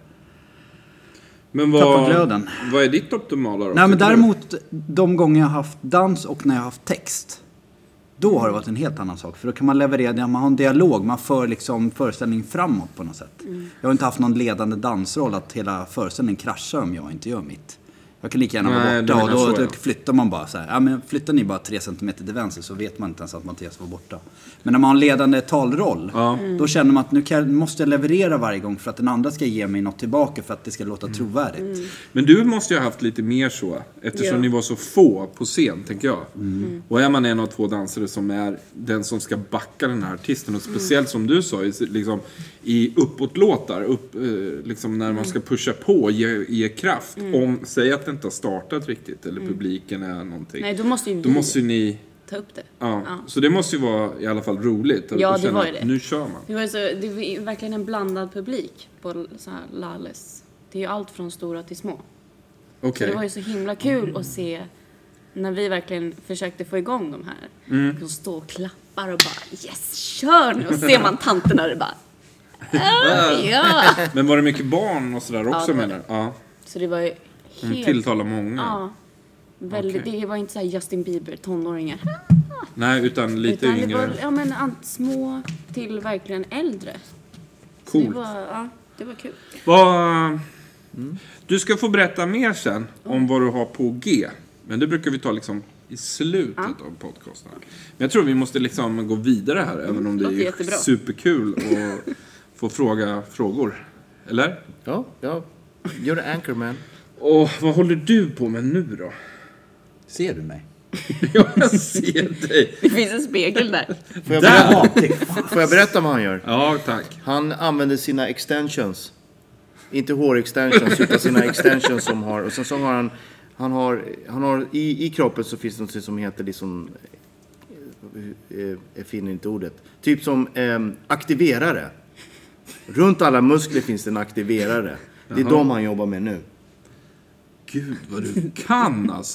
Men Tappar glöden. vad är ditt optimala då? Nej, men tycker du? däremot de gånger jag har haft dans och när jag har haft text. Då har det varit en helt annan sak. För då kan man leverera, man har en dialog, man för liksom föreställningen framåt på något sätt. Jag har inte haft någon ledande dansroll att hela föreställningen kraschar om jag inte gör mitt. Jag kan lika gärna vara Nej, borta du och menar då så, ja. flyttar man bara så här. Ja, men flyttar ni bara 3 centimeter till vänster så vet man inte ens att Mattias var borta. Men när man har en ledande talroll, då känner man att nu måste jag leverera varje gång för att den andra ska ge mig något tillbaka för att det ska låta trovärdigt. Men du måste ju ha haft lite mer så. Eftersom Ja. ni var så få på scen, tänker jag. Och är man en av 2 dansare som är den som ska backa den här artisten. Och speciellt som du sa, liksom, i uppåtlåtar. Liksom när man ska pusha på, ge kraft. Säg att det inte har startat riktigt. Eller publiken är någonting. Nej, då måste ju Då vi måste ju ni... ta upp det. Ja. Så det måste ju vara i alla fall roligt. Att Ja, du det känner var ju att det. Nu kör man. Det var verkligen en blandad publik på så här Lales. Det är ju allt från stora till små. Så Okej. det var ju så himla kul att se när vi verkligen försökte få igång de här. De står och klappar och bara yes, kör nu! Och ser man tanterna och bara ja. Men var det mycket barn och sådär också det var menar du? Ja. Så det var ju helt... Tilltalar många. Ja. Väldigt, Okej. Det var inte så här Justin Bieber, tonåringar. Nej, utan lite Utan yngre. det var, små till verkligen äldre. Så Coolt. det var kul. Du ska få berätta mer sen om vad du har på G. Men det brukar vi ta liksom i slutet av podcasten. Men jag tror vi måste liksom gå vidare här. Även om det är jättebra. superkul att få fråga frågor. Eller? Ja. You're the anchorman. Och vad håller du på med nu då? Ser du mig? Jag ser dig. Det finns en spegel där. Får jag berätta vad han gör? Ja, tack. Han använder sina extensions. Inte hårextensions, utan sina extensions som har... Och sen så har han har i kroppen så finns det något som heter liksom... Jag finner inte ordet. Typ som aktiverare. Runt alla muskler finns det en aktiverare. Det är de han jobbar med nu. Gud vad du kan alltså.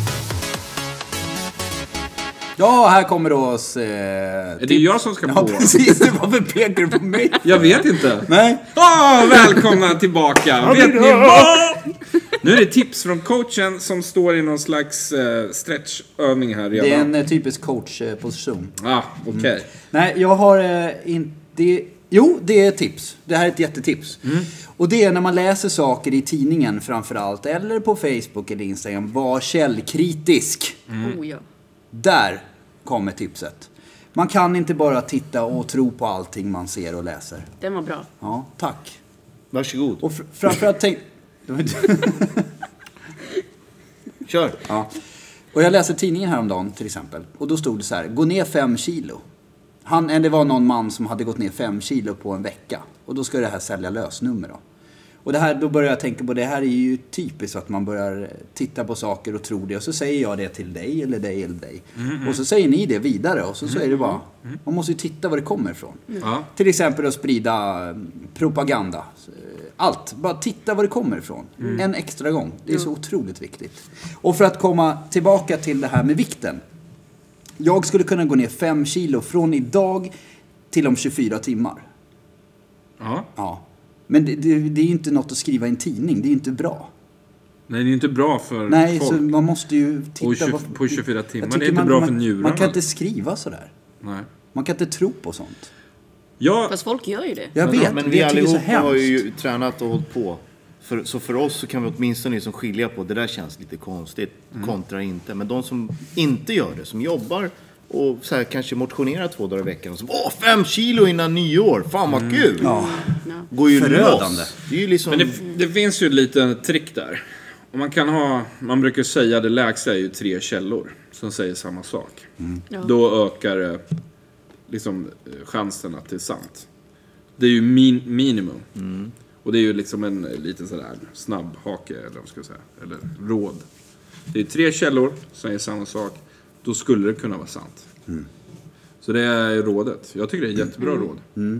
Ja, här kommer då oss... Är det jag som ska på? Ja, precis. Varför pekar du på mig? Jag vet inte. Nej. Välkomna tillbaka. Vet ni vad? Nu är det tips från coachen som står i någon slags stretchövning här redan. Det är en typisk coachposition. Okej. Nej, jag har inte... Jo, det är tips. Det här är ett jättetips. Och det är när man läser saker i tidningen framförallt, eller på Facebook eller Instagram, var källkritisk. Oh ja. Där kommer tipset. Man kan inte bara titta och tro på allting man ser och läser. Den var bra. Ja, tack. Varsågod. Och framförallt tänk... Kör. Ja. Och jag läste tidningen häromdagen till exempel. Och då stod det så här: gå ner 5 kilo. Det var någon man som hade gått ner 5 kilo på en vecka. Och då ska det här sälja lösnummer då. Och då börjar jag tänka på, det här är ju typiskt att man börjar titta på saker och tro det. Och så säger jag det till dig eller dig eller dig. Och så säger ni det vidare. Och så är det bara, man måste ju titta var det kommer ifrån. Till exempel att sprida propaganda. Allt, bara titta var det kommer ifrån. En extra gång, det är så otroligt viktigt. Och för att komma tillbaka till det här med vikten. Jag skulle kunna gå ner 5 kilo från idag till om 24 timmar. Ja. Men det är ju inte något att skriva i en tidning. Det är ju inte bra. Nej, det är inte bra för Nej, folk. Så man måste ju titta på 24 timmar. Det är inte bra för njurarna. Man kan inte skriva sådär. Nej. Man kan inte tro på sånt. Fast folk gör ju det. Jag vet, Men det vi är så allihopa hemskt. har ju tränat och hållit på. Så för oss så kan vi åtminstone liksom skilja på det där känns lite konstigt kontra inte. Men de som inte gör det, som jobbar och så här, kanske motionerar 2 dagar i veckan. Och så, 5 kilo innan nyår, fan vad kul! Ja. Går ju förödande. loss. Det är ju liksom... Men det finns ju ett litet trick där. Och man brukar säga det lägsta är ju 3 källor som säger samma sak. Ja. Då ökar liksom chansen att det är sant. Det är ju minimum. Och det är ju liksom en liten sådär snabbhake, eller vad man ska säga, eller råd. Det är 3 källor som säger samma sak. Då skulle det kunna vara sant. Så det är rådet. Jag tycker det är ett jättebra råd.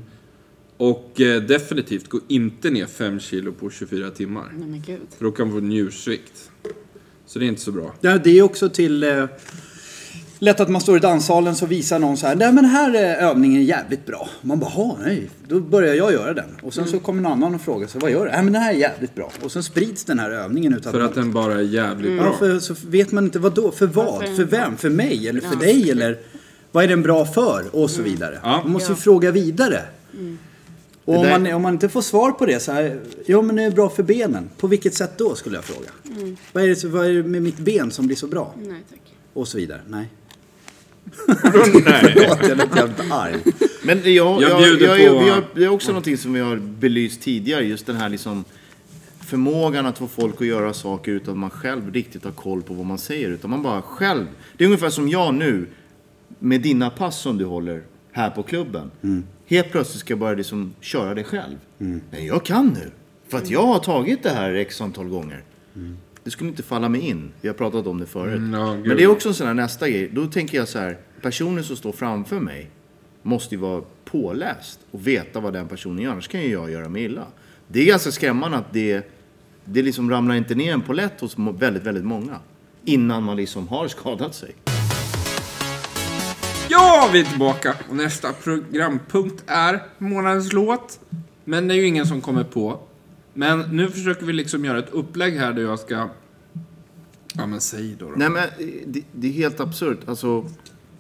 Och definitivt gå inte ner 5 kilo på 24 timmar. Nej men gud. För då kan man få njursvikt. Så det är inte så bra. Ja, det är också till... lätt att man står i danssalen så visar någon så här: nej men här övningen är jävligt bra. Man bara, nej. Då börjar jag göra den. Och sen så kommer någon annan och frågar sig, vad gör du? Nej men den här är jävligt bra. Och sen sprids den här övningen utan För att den bara är jävligt bra. Ja, så vet man inte vad då. För vad? För vem? För mig? Eller för dig? Eller vad är den bra för? Och så vidare. Ja. Man måste ju fråga vidare. Och om man inte får svar på det så här, ja men det är bra för benen. På vilket sätt då skulle jag fråga? Vad är det med mitt ben som blir så bra? Nej tack. Och så vidare. Nej. Nej. Förlåt, jag är lite jävla arg. Men det är också någonting som vi har belyst tidigare. Just den här liksom förmågan att få folk att göra saker utan att man själv riktigt har koll på vad man säger. Utan man bara själv. Det är ungefär som jag nu med dina pass som du håller här på klubben. Helt plötsligt ska jag börja liksom köra det själv. Men jag kan nu. För att jag har tagit det här x antal gånger. Det skulle inte falla mig in. Vi har pratat om det förut. Men det är också en sån här nästa grej. Då tänker jag så här. Personen som står framför mig måste ju vara påläst och veta vad den personen gör. Annars kan ju jag göra mig illa. Det är ganska skrämmande att det liksom ramlar inte ner en polett hos väldigt, väldigt många. Innan man liksom har skadat sig. Ja, vi är tillbaka. Och nästa programpunkt är månadens låt. Men det är ju ingen som kommer på. Men nu försöker vi liksom göra ett upplägg här där jag ska... Ja, men säg då. Nej, men det är helt absurt. Alltså,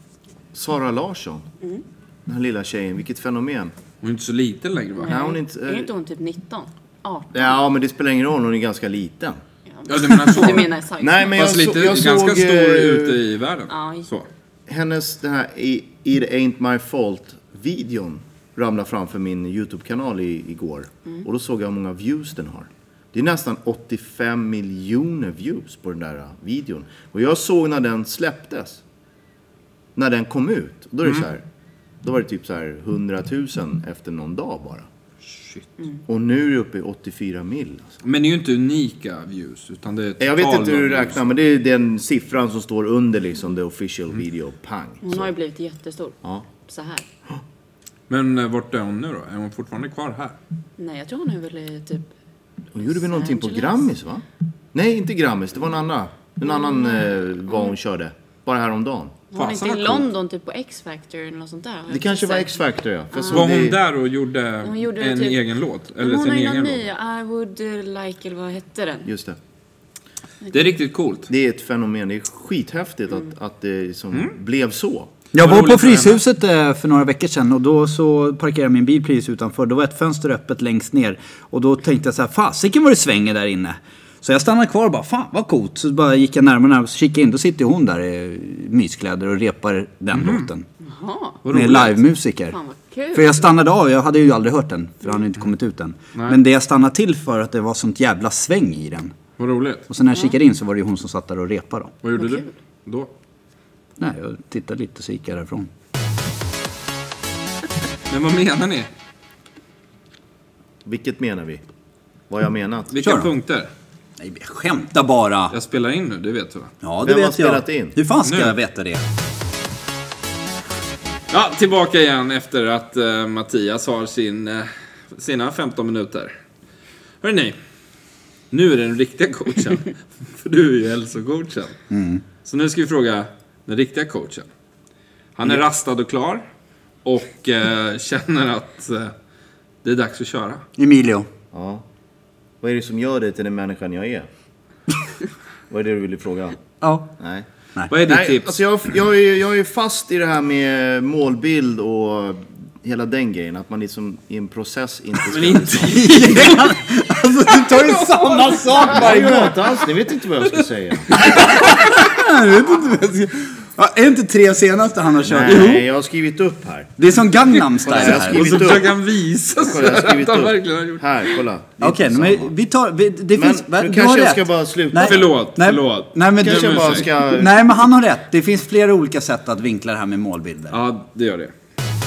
Sara Larsson. Den här lilla tjejen, vilket fenomen. Hon är inte så liten längre, va? Nej, hon är inte... Är inte hon typ 19? 18? Ja, men det spelar ingen roll, hon är ganska liten. Ja, du menar så. Du menar size? Nej, men Fast lite, ganska stor ute i världen. Ja. Så. Hennes, den här It Ain't My Fault-videon ramlade framför min YouTube-kanal igår. Och då såg jag hur många views den har. Det är nästan 85 miljoner views på den där videon. Och jag såg när den släpptes. När den kom ut. Och då är det så här. Då var det typ så här 100 000 efter någon dag bara. Shit. Och nu är det uppe i 84 mil. Alltså. Men det är ju inte unika views, utan det är Jag vet inte hur du views. räknar, men det är den siffran som står under liksom the official video. Pang. Hon har ju blivit jättestor. Ja. Så här. Men vart är hon nu då? Är hon fortfarande kvar här? Nej, jag tror hon är väl i typ... Hon gjorde väl någonting på Angeles. Grammis, va? Nej, inte Grammis. Det var en annan. En annan vad hon körde. Bara häromdagen. Hon är Fasen, inte i vad coolt. London typ på X-Factor eller något sånt där. har Det jag kanske var sett. X-Factor, ja. För så Var hon det- där och gjorde, Hon gjorde en typ- egen låt? Men Eller hon sin har ju egen någon låt? ny, I would like, eller vad hette den? Just det. Det är riktigt coolt. Det är ett fenomen. Det är skithäftigt att det liksom blev så. Jag Vad var roligt på för henne. Fryshuset för några veckor sedan och då så parkerade jag min bil precis utanför. Då var ett fönster öppet längst ner och då tänkte jag så här, fasiken vad det svänger där inne. Så jag stannade kvar och bara, fan vad coolt. Så bara gick jag närmare och kikade in. Då sitter hon där i myskläder och repar den låten. Jaha, Vad Med roligt. livemusiker. fan vad kul. För jag stannade av, jag hade ju aldrig hört den. För han hade inte kommit ut än. Men det jag stannade till för att det var sånt jävla sväng i den. Vad roligt. Och sen när jag kikade in så var det ju hon som satt där och repade då. Vad gjorde Vad du kul. då? Nej, jag tittade lite så gick jag därifrån. Men vad menar ni? Vilket menar vi? Vad jag menat? Vilka Kör då. punkter? Nej, jag skämtar bara. Jag spelar in nu, det vet du va? Ja, det Vem har vet jag. spelat in? Hur fan ska Nu. jag veta det? Ja, tillbaka igen efter att Mattias har sina 15 minuter. Hörrni, nu är det den riktiga coachen. För du är ju hälsocoachen. Så nu ska vi fråga den riktiga coachen. Han är rastad och klar. Och känner att det är dags att köra. Emilio. Ja. Vad är det som gör dig till den människan jag är? Vad är det du ville fråga? Ja. Nej. Vad är ditt Nej, tips? alltså jag är fast i det här med målbild och hela den grejen. Att man liksom i en process inte ska... Men inte... Alltså du tar ju samma sak Nej, jag inte alls. Ni vet inte vad jag ska säga. Är det inte 3 senaste han har kört? Nej, jag har skrivit upp här. Det är som Gangnam Style Jag har här. skrivit Och så upp. försöker han visa Kolla, jag har så skrivit att han upp. verkligen har gjort. Här, kolla. Det är Okej, inte men samma. vi tar... Det Men finns... nu du kanske har jag rätt. ska bara sluta. Nej. Förlåt, Nej, förlåt. Nej, men Kanske Dum jag bara ursäkt. ska... Nej, men han har rätt. Det finns flera olika sätt att vinkla det här med målbilder. Ja, det gör det.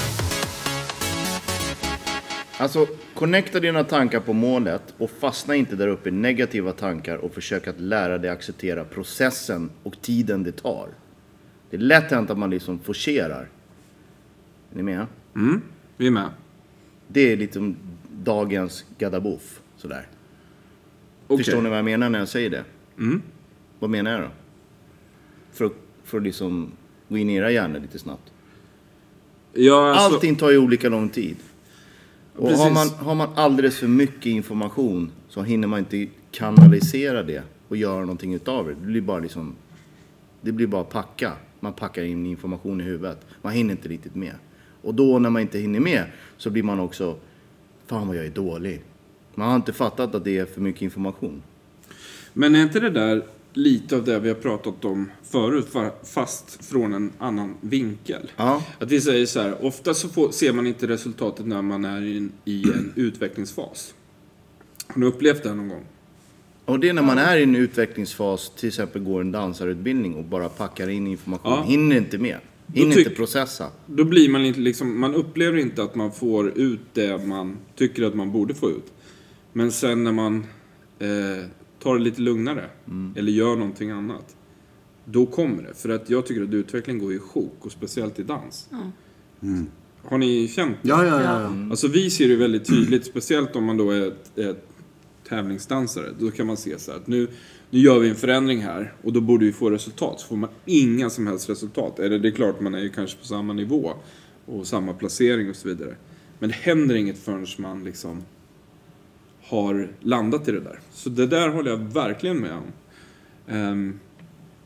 Alltså, connecta dina tankar på målet och fastna inte där uppe i negativa tankar och försök att lära dig acceptera processen och tiden det tar. Det är lätt hänt att man liksom forcerar. Är ni med? Vi är med. Det är liksom dagens gadabouf, sådär. Okej. Förstår ni vad jag menar när jag säger det? Vad menar jag då? För att liksom gå in i era hjärnor lite snabbt. Ja, alltså, Allting tar ju olika lång tid. Och Precis. har man alldeles för mycket information så hinner man inte kanalisera det och göra någonting utav det. Det blir bara packa. Man packar in information i huvudet. Man hinner inte riktigt med. Och då när man inte hinner med så blir man också, fan vad jag är dålig. Man har inte fattat att det är för mycket information. Men är inte det där lite av det vi har pratat om förut, fast från en annan vinkel? Ja. Att vi säger så här, ofta så ser man inte resultatet när man är i en utvecklingsfas. Har du upplevt det någon gång? Och det är när man är i en utvecklingsfas, till exempel går en dansarutbildning och bara packar in information. Ja. Hinner inte med. Hinner inte processa. Då blir man inte liksom, man upplever inte att man får ut det man tycker att man borde få ut. Men sen när man tar det lite lugnare eller gör någonting annat, då kommer det. För att jag tycker att utveckling går i sjok, och speciellt i dans. Har ni känt det? Ja. Alltså vi ser det väldigt tydligt, speciellt om man då är tävlingsdansare. Då kan man se så här att nu gör vi en förändring här och då borde vi få resultat. Så får man inga som helst resultat. Eller det är klart, man är ju kanske på samma nivå och samma placering och så vidare. Men det händer inget förrän man liksom har landat i det där. Så det där håller jag verkligen med om.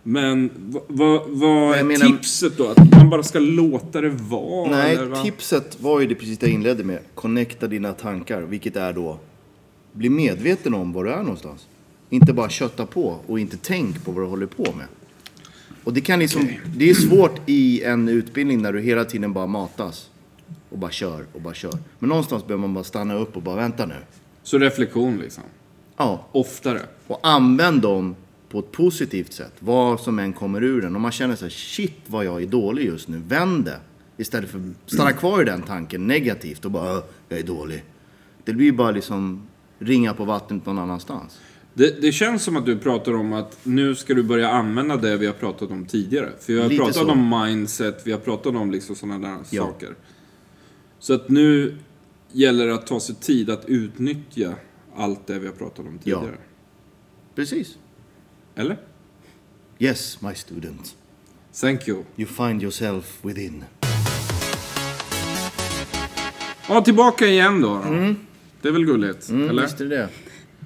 Men vad Jag är menar- tipset då? Att man bara ska låta det vara? Nej, eller vad? tipset var ju det precis jag inledde med. Connecta dina tankar, vilket är då bli medveten om var du är någonstans. Inte bara kötta på och inte tänk på vad du håller på med. Och det kan liksom, det är svårt i en utbildning när du hela tiden bara matas. Och bara kör och bara kör. Men någonstans behöver man bara stanna upp och bara vänta nu. Så reflektion liksom. Ja, Oftare. och använd dem på ett positivt sätt. Vad som än kommer ur den. Om man känner så här, shit vad jag är dålig just nu. Vänd det. Istället för att stanna kvar i den tanken negativt och bara, jag är dålig. Det blir bara liksom ringa på vattnet någon annanstans. Det känns som att du pratar om att nu ska du börja använda det vi har pratat om tidigare. För vi har Lite pratat så. om mindset, vi har pratat om liksom sådana där Ja. saker. Så att nu gäller det att ta sig tid att utnyttja allt det vi har pratat om tidigare. Precis. Eller? Yes, my student. Thank you. You find yourself within. Ja, tillbaka igen då. Det är väl gulligt, eller? Visst är det.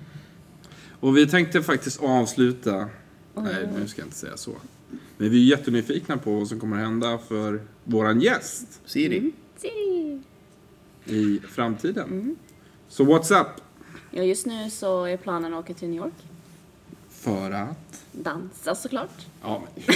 Och vi tänkte faktiskt avsluta... Nej, nu ska jag inte säga så. Men vi är jättenyfikna på vad som kommer att hända för våran gäst Siri. Siri. i framtiden. Så what's up? Ja, just nu så är planen att åka till New York. För att... Dansa såklart. Ja, men...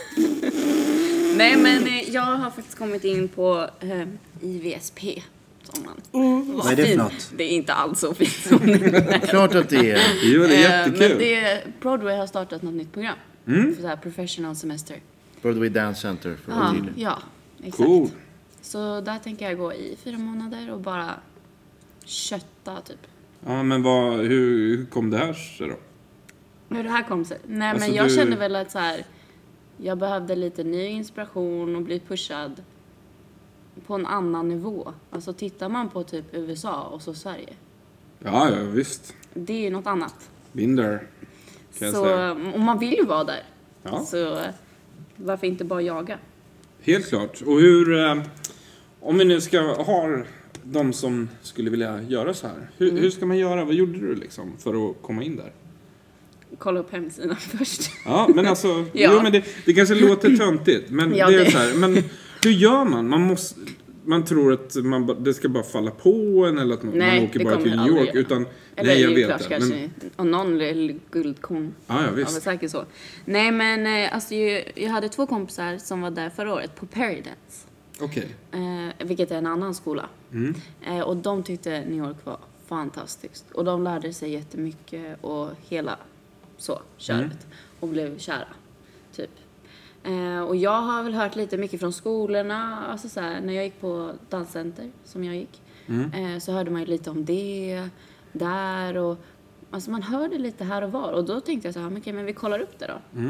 Nej, men jag har faktiskt kommit in på IVSP. Som man. Vad är det för något? Det är inte alls så fint som det. Klart att det är. Jo, det är jättekul. Men Broadway har startat något nytt program. För så här professional semester. Broadway Dance Center för Ja, tydligt. ja, exakt. Cool. Så där tänker jag gå i 4 månader och bara kötta typ. Ja, men hur kom det här sig då? Hur det här kom sig? Nej, Alltså, men jag du- kände väl att så här, jag behövde lite ny inspiration och bli pushad på en annan nivå. Alltså tittar man på typ USA och så Sverige. Ja, visst. Det är ju något annat. Binder. Kan jag Så, säga. och man vill ju vara där. Ja. Så varför inte bara jaga? Helt klart. Och hur... om vi nu ska ha de som skulle vilja göra så här. Hur ska man göra? Vad gjorde du liksom för att komma in där? Kolla upp hemsidan först. Ja, men alltså... Ja. Jo, men det kanske låter töntigt. Men Ja, det är det- så här. Men hur gör man? Man tror att det ska bara falla på en eller att man Nej, åker det bara kommer till det New York. aldrig Utan, Eller nej, jag det är vet klart det. kanske. Men, Och någon lille guldkorn. ja, Ja, visst. men säkert så. Nej, men alltså, jag hade 2 kompisar som var där förra året på Paradance. Okej. Vilket är en annan skola. Mm. Och de tyckte New York var fantastiskt. Och de lärde sig jättemycket och hela så, köret. Och blev kära, typ. Och jag har väl hört lite mycket från skolorna. Alltså så här, när jag gick på danscenter, som jag gick. Så hörde man ju lite om det, där och... Alltså man hörde lite här och var. Och då tänkte jag så här, okej, men vi kollar upp det då.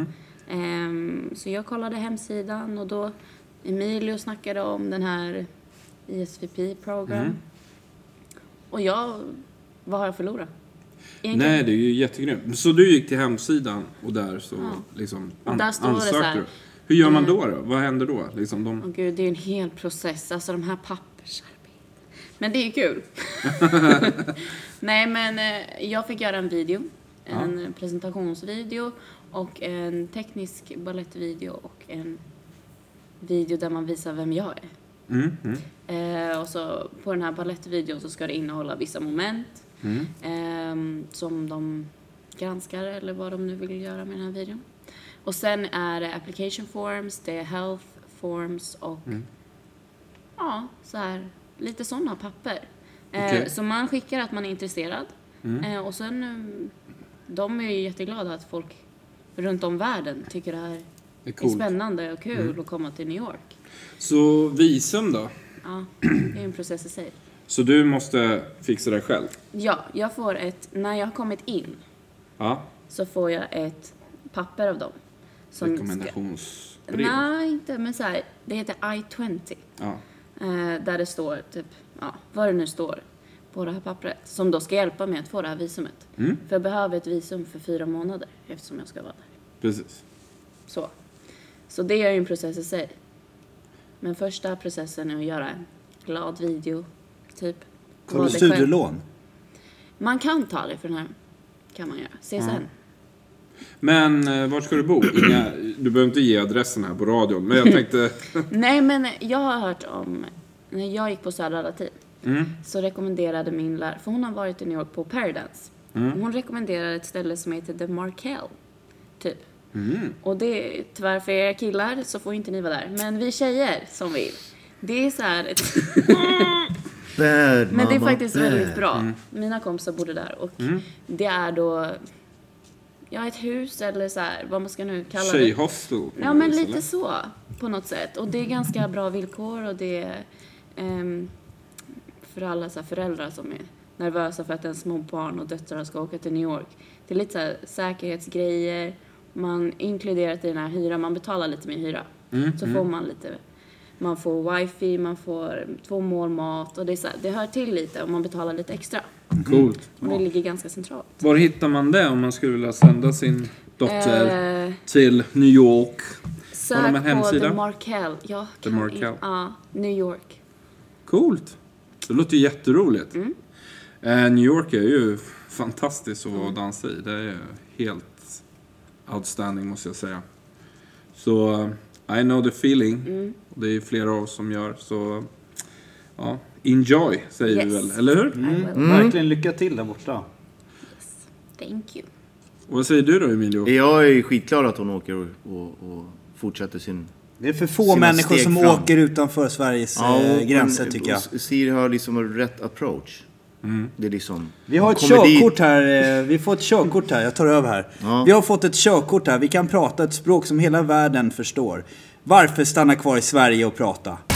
Så jag kollade hemsidan och då... Emilio snackade om den här ESVP-program. Och vad har jag förlorat? Egentligen. Nej, det är ju jättegrymt. Så du gick till hemsidan och där så liksom Och där står det så här, ansökte du. Hur gör man då? Vad händer då? Liksom Åh gud, det är en hel process. Alltså de här pappersarbeten. Men det är ju kul. Nej, men jag fick göra en video. En presentationsvideo. Och en teknisk ballettvideo. Och en video där man visar vem jag är. Och så på den här ballettvideon så ska det innehålla vissa moment. Som de granskar eller vad de nu vill göra med den här videon. Och sen är det application forms, det är health forms och ja, så här lite sådana papper. Okej. Så man skickar att man är intresserad. Och sen de är ju jätteglada att folk runt om världen tycker det här Det är är coolt. spännande och kul att komma till New York. Så visum då? Ja, det är en process i sig. Så du måste fixa det själv? Ja, jag får när jag har kommit in Ja. så får jag ett papper av dem. Som Rekommendationsbrev? Nej, inte, men så här, det heter I-20. Ja. Där det står typ, vad det nu står på det här pappret. Som då ska hjälpa mig att få det här visumet. För jag behöver ett visum för 4 månader eftersom jag ska vara där. Precis. Så det är ju en process i sig. Men första processen är att göra en glad video, typ. Får Vara du dig själv. studielån? Man kan ta det för den här, kan man göra. CSN. Men vart ska du bo? Du behöver inte ge adressen här på radion. Men jag tänkte... Nej, men jag har hört om... När jag gick på Södra Latin så rekommenderade min lärare... För hon har varit i New York på Paradance. Hon rekommenderade ett ställe som heter The Markel. Typ. Och det tyvärr för er killar så får inte ni vara där. Men vi tjejer som vill. Det är så här ett... Men det är faktiskt väldigt bra. Mina kompisar bodde där. Och det är då... Ja, ett hus eller så här, vad man ska nu kalla det. Tjejhostel. Ja, men lite så. På något sätt. Och det är ganska bra villkor. Och det är för alla så här föräldrar som är nervösa för att en små barn och döttrar ska åka till New York. Det är lite så här säkerhetsgrejer. Man inkluderat i den här hyran. Man betalar lite mer hyra. Så får man lite... Man får wifi, man får 2 mål mat. Och det är så här, det hör till lite om man betalar lite extra. Coolt. Och det ligger ganska centralt. Var hittar man det om man skulle vilja sända sin dotter till New York? Sök Har de en på hemsida? The Markel. Ja, The Markel. Ja, New York. Coolt. Det låter ju jätteroligt. New York är ju fantastiskt att vara och dansa i. Det är helt outstanding måste jag säga. Så I know the feeling. Och det är flera av oss som gör. Så ja, enjoy säger vi väl. Eller hur? Verkligen lycka till där borta. Thank you. Och vad säger du då, Emilio? Jag är skitklar att hon åker och fortsätter sin... Det är för få sina människor steg som fram. åker utanför Sveriges gränser tycker jag. Siri har liksom rätt approach. Det är liksom... Vi har ett kommer körkort här. Vi får ett körkort här. Jag tar över här. Ja. Vi har fått ett körkort här. Vi kan prata ett språk som hela världen förstår. Varför stanna kvar i Sverige och prata?